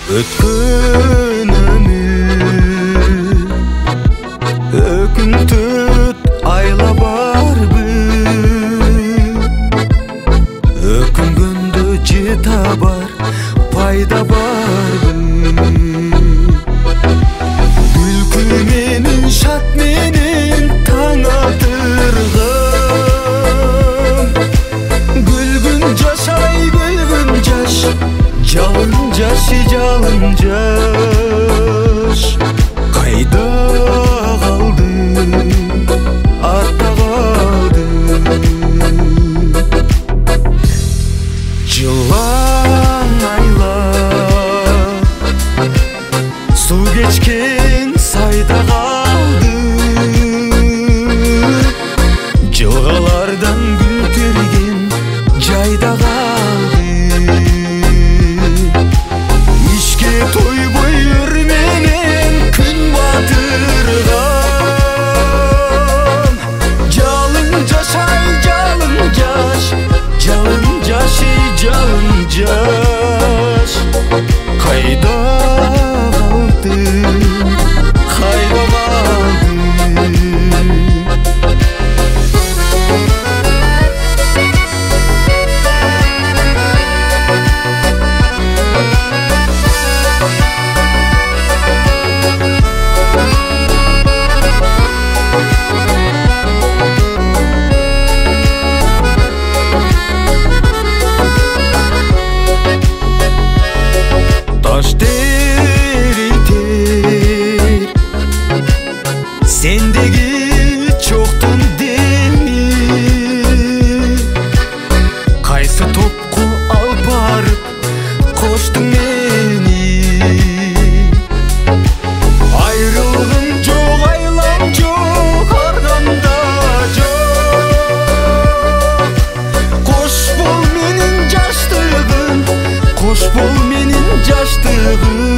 Өткөн өмүр өкүнтүт айла барбы, өкүнгөндө же табар пайда барбы? Күлкү менен шат менен таң атырган, күлгүн жашай күлгүн жаш, жалын жашы жалын жаш. Кайда калды, артта калды. Жылаң айла суу кечкен сайда калды, жылгалардан гүл терген жайда калды. Ишке тойбой өр менен күн батырган, жалын жашай жалын жаш, жалын жашы жалын жаш. Кайда калды, кайда калды? Таш теритер сендеги чоктун деми, кайсы топку алып барып коштуң мени? Айрылгым жок, айлам жок, арганда жок. Кош бол менин жаштыгым, кош бол менин жаштыгым.